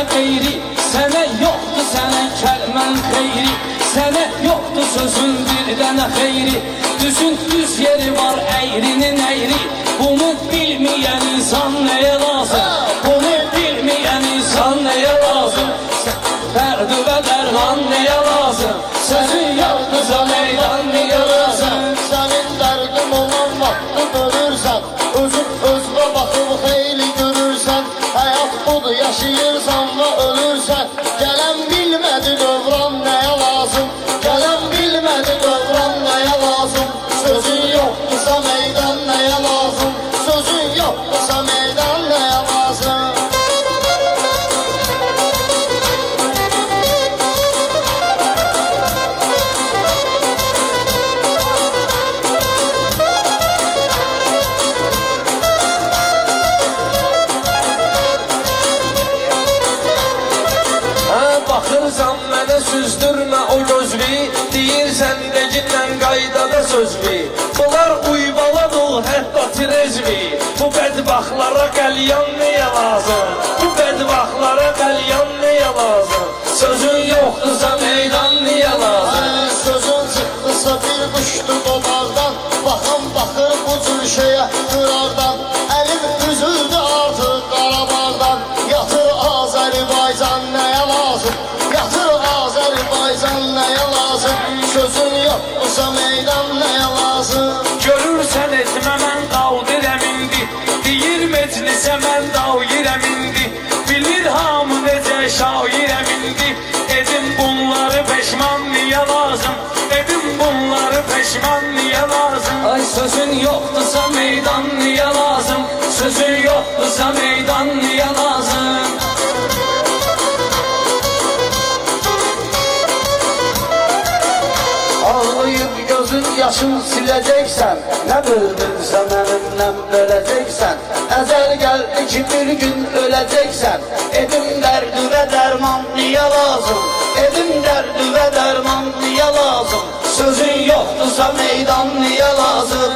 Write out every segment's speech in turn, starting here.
qeyri, sənə yoxdur sənə kəlmən xeyri, sənə yoxdur sözün bir dənə xeyri. Düzün düz yeri var, əyrinin əyri. Bunu bilməyən insan nəyə lazım? Bunu bilməyən insan nəyə lazım? Dərdi və dərman nəyə lazım? Sözün yoxdursa meydan niyə lazım? Sənin dərdin olan vaxtı görürsən, özün özünə baxıb xeyli görürsən. Həyat budur, yaşayırsan və ölürsən. Gələn bilmədi dövran nəyə lazım? Gələn bilmədi dövran nəyə lazım? Sözün yoxdursa meydan nəyə lazım? Sözün yoxdursa meydan nəyə lazım? Baxırsan mənə süzdürmə o gözlü, deyirsən deginlə qaydada sözlü. Bunlar uybaladır hətta trezvi. Bu bədbaxtlara qəlyan nəyə lazım? Bu bədbaxtlara qəlyan nəyə lazım? Sözün yoxdursa meydan niyə lazım? Sözün çıxdısa bir quşdu qobazdan, baxan baxır bu cür şeyə qırardan. Əlim üzüldü artıq Qarabağdan, yatır Azərbaycan nəyə lazım? Yatır Azərbaycan nəyə lazım? Sözün yoxdursa meydan nəyə lazım? Görürsən etmə mən qaldirəm indi, deyir meclisə mən dairəm indi. Bilir hamı necə şairəm indi, edim bunları peşman niyə lazım? Edim bunları peşman niyə lazım? Ay sözün yoxdursa meydan niyə lazım? Sözün yoxdursa meydan niyə lazım? Ağlayıp gözün yaşın siləcəksən, nə bildinsə mənimlə böləcəksən. Əzəl gəldi ki bir gün öləcəksən. Edim dərdi və dərman niyə lazım? Edim dərdi və dərman niyə lazım? Sözün yoxdursa meydan niyə lazım?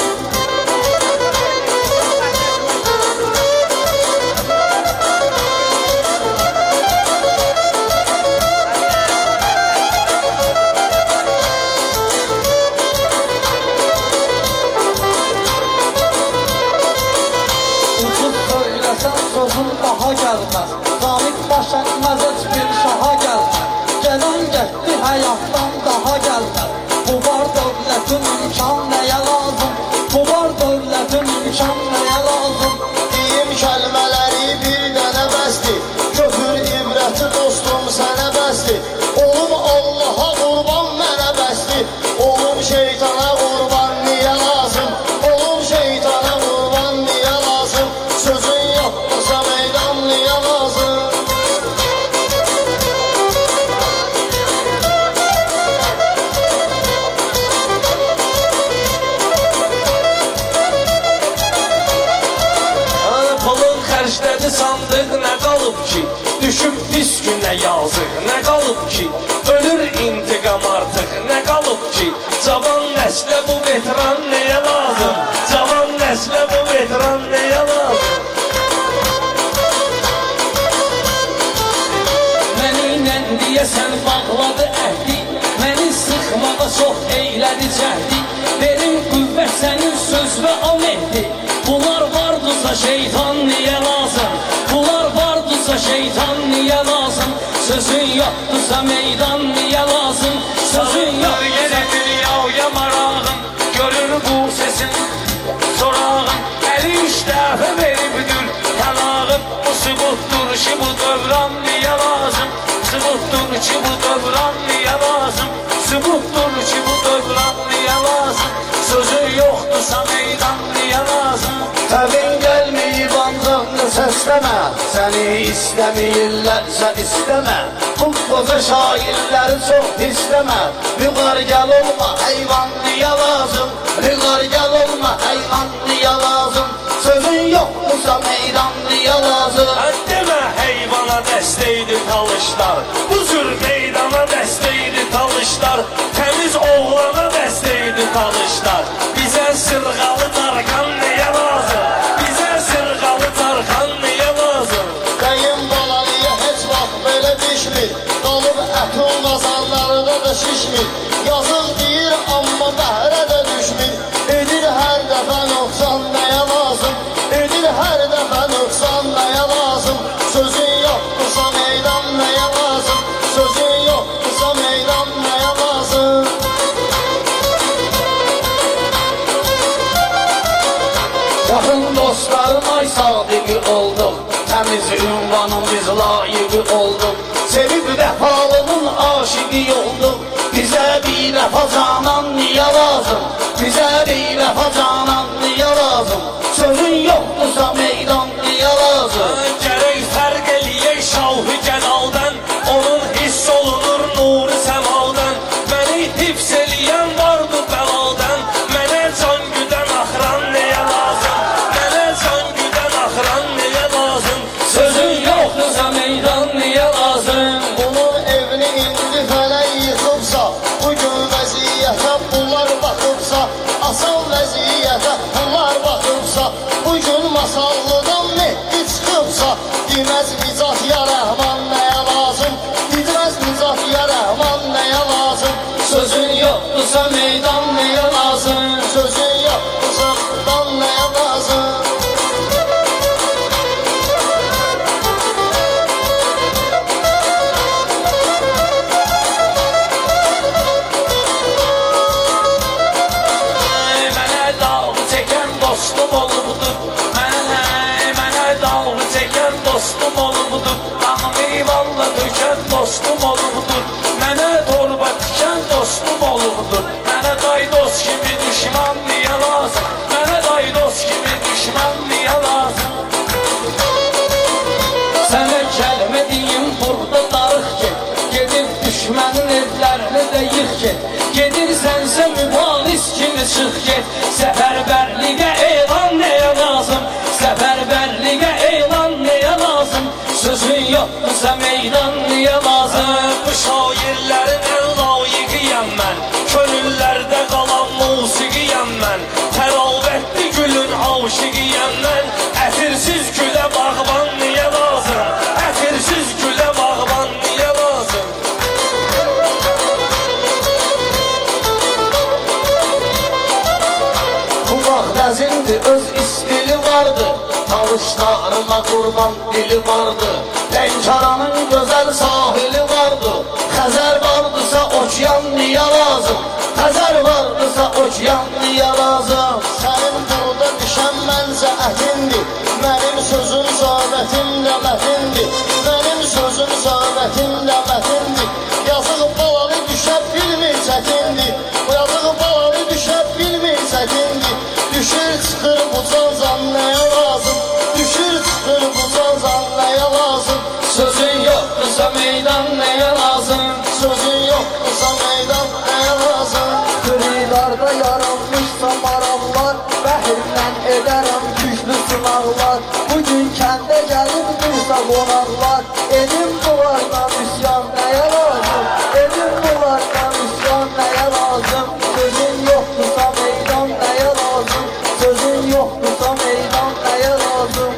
Sözün daha gəlməz, zamit baş etməz heç bir şaha gəlməz. Gələn getdi həyatdan daha gəlməz. Bu var dövlətin imkan nəyə lazım? Bu var dövlətin imkan nəyə lazım? Deyim kəlmələri bir dənə bəsdir, götür ibrəti dostum sənə bəsdir. Olum Allaha qurban mənə bəsdir, olum şeytana qurban niyə lazım? Olum şeytana qurban niyə lazım? Sözün yoxdursa meydan niyə lazım? Pulun xərclədi sandıq nə qalıb ki? Düşüb pis günə yazıq nə qalıb ki? Ölür intiqam artıq nə qalıb ki? Cavan nəslə bu veteran nəyə lazım? Cavan nəslə bu veteran nəyə lazım? Mənimlə deyəsən bağladı əhdi, məni sıxmağa çox eylədi cəhdi. Verin qüvvət sənin söz və amehdi. Bunlar vardırsa şeytan niyə lazım? Bunlar vardırsa şeytan niyə lazım? Sözün yoxdursa meydan niyə lazım? Sözün yoxdursa dünyaya marağım, görür bu sesin sorağım. Əli üç dəfə veribdir talağım. Bu sübutdur ki bu dövran niyə lazım? Sübutdur ki bu dövran niyə lazım? Sübutdur ki bu dövran niyə lazım? Sözün yoxdursa meydan niyə lazım? Təbin gəlməyib ancaq da səsləmə, səni istəməyirlərsə istəmə. Bu qoca şairləri çox istəmə. Vüqar gəl olma heyvan niyə lazım? Vüqar gəl olma heyvan niyə lazım? Sözün yoxdursa meydan niyə lazım? Demə heyvana dəstəydi talışlar, bu cür meydana dəstəydi talışlar. Təmiz oğlana dəstəydi talışlar. Bizə sırğalı darğan niyə lazım? Bizə sırğalı darğan niyə lazım? Dayım balalıya heç Yaxın dostlarım ay sadiqi olduq, təmiz ünvanın biz layiqi olduq. Sevib vəfalının aşiqi olduq, bizə bir vəfa canan niyə lazım? Bizə bir vəfa canan niyə lazım? Sözün yoxdursa meydan niyə lazım? Gərək fərq eləyək şahı cəlaldan, onun hiss olunur nuru səmadan. Məni hifz eləyən vardı bəladan, mənə can güdən axıran nəyə lazım? Mənə can güdən axıran nəyə lazım? Sözün yoxdursa meydan niyə lazım? Bunun evini indi fələk yıxıbsa, bugün vəziyyətə bunlar baxıbsa, asan vəziyyətə bunlar baxıbsa, bugün masallıdan Mehdi çıxıbsa, deməz Nicat ya Rəhman nəyə lazım? Deməz Nicat ya Rəhman nəyə lazım? Sözün yoxdursa meydan niyə lazım? Sözün yoxdursa meydan nəyə lazım? Mənə dalğı çəkən dostum olubdur. Mənə dalğı çəkən dostum olubdur. Qanımı valla dökən dostum olubdur. Mənə torba tikən dostum olubdur. Mənə day dost kimi düşman niyə lazım? Mənə day dost kimi düşman niyə lazım? Sənə kəlmə deyim burada darıq get. Gedib düşmənin evlərini də yıx get. Gedirsənsə mübariz kimi çıx get. Səfərbərliyə elan nəyə lazım? Səfərbərliyə elan nəyə lazım? Sözün yoxdursa meydan niyə lazım? Bu şairlərin ən layiqiyəm mən. Könüllərdə qalan musiqiyəm mən. Təravətli gülün aşiqiyəm mən. Ətirsiz gülə bağban niyə lazım? Ətirsiz gülə bağban niyə lazım? Bu vaxt əzindir, öz istili vardı, Tavışlarına qurban dili vardı. Lənkəranın gözəl sahili vardı, Xəzər vardısa okean niyə lazım? Xəzər vardısa okean niyə lazım? Sənin burada düşən məncə ətindir, mənim sözüm söhbətimlə mətindir, mənim sözüm söhbətimlə mətindir. Yazıq balalı düşə bilmir çətindir, yazıq balalı düşə bilmir çətindir. Düşür çıxır bu cancan nəyə lazım? Düşür çıxır bu cancan nəyə lazım? Sözün yoxdursa meydan nəyə lazım? Sözün yoxdursa meydan nəyə lazım? Qırıqlarda yaranmışsa marallar, Bəhirlə edərəm güclü sınaqlar. Bugün kəndə gəlib dursa qonaqlar, Elim bunlardan üsyan nəyə lazım? Elim bunlardan üsyan nəyə lazım? Sözün yoxdursa meydan nəyə lazım? Sözün yoxdursa meydan nəyə lazım?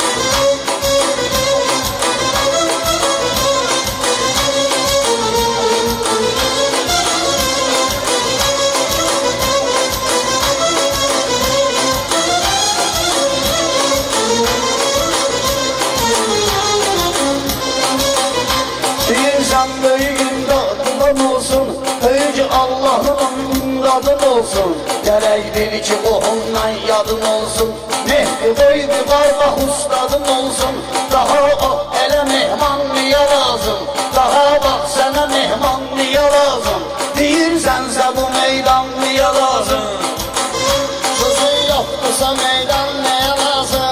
Deyirsən böyüyün dadından olsun, Böyük Allah'ın imdadın olsun. Gərək bil ki qohumdan yadın olsun, Mehdi qoydu qarbax ustadın olsun. Daha o elə mehman niyə lazım? Daha bax sənə mehman niyə lazım? Deyirsənsə bu meydan niyə lazım? Sözün yoxdursa meydan nəyə lazım?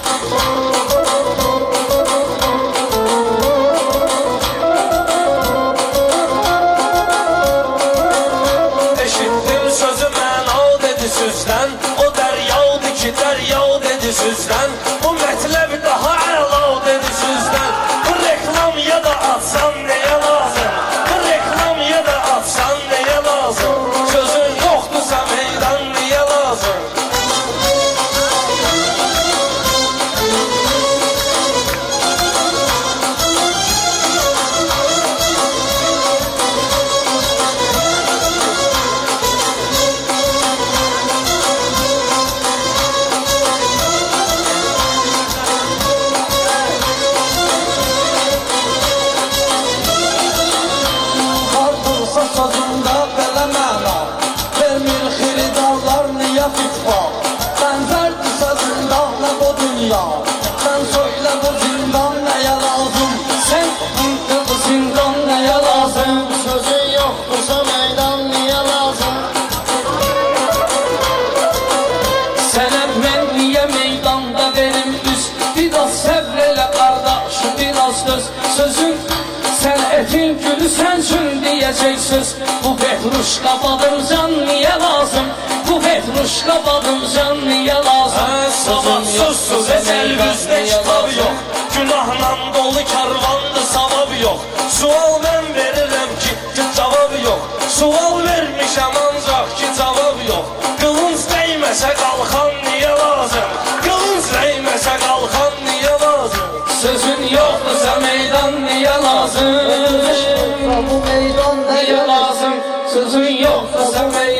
Eşitdim sözü məna dedi süzdən. O dəryadı ki dərya dedi süzdən. Bu mətləb daha əla dedi süzdən. Bu reklam ya da atsan nəyə lazım? Bu reklam ya da atsan nəyə lazım? Sözün yoxdursa meydan niyə lazım? zindan. Sen söyle bu zindan neye lazım? Sen bu zindan neye lazım? Sözün yoktursa meydan niye lazım? Sənə mən niyə meydanda verim üz? Biraz səbr elə qardaş, biraz döz. Sözün sənətin gülü sənsin deyəcək söz. Bu petruşka badımcan niyə lazım? Bu petruşka badımcan niyə lazım? Savadsızsız ezel bizde kitab yok. Günahla dolu karvandı savab yok. Sual ben veririm ki cevap yok. Sual vermişem ancak ki cevap yok. Kılınç değmese kalkan niye lazım? Kılınç değmese kalkan niye lazım? Sözün yoxdursa meydan niyə lazım? Bu meydan neye Niyə lazım? Sözün yoxdursa meydan